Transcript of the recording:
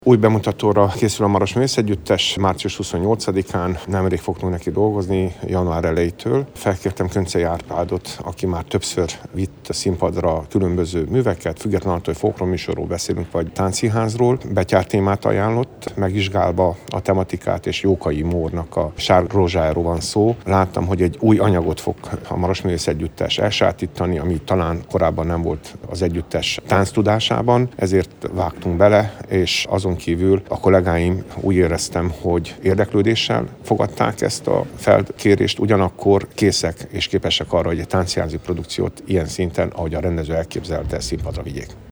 Új bemutatóra készül a Marosművész Együttes, március 28-án, nemrég fogtunk neki dolgozni, január elejétől. Felkértem Köncei Árpádot, aki már többször vitt a színpadra különböző műveket, függetlenül attól, hogy folklórműsorról beszélünk, vagy táncszínházról. Betyár témát ajánlott, megvizsgálva a tematikát, és Jókai Mórnak a Sárga rózsájáról van szó. Láttam, hogy egy új anyagot fog a Marosművész Együttes elsajátítani, ami talán korábban nem volt az együttes tánctudásában, ezért vágtunk bele, és azon kívül a kollégáim úgy éreztem, hogy érdeklődéssel fogadták ezt a felkérést, ugyanakkor készek és képesek arra, hogy egy táncszínházi produkciót ilyen szinten, ahogy a rendező elképzelte, színpadra vigyék.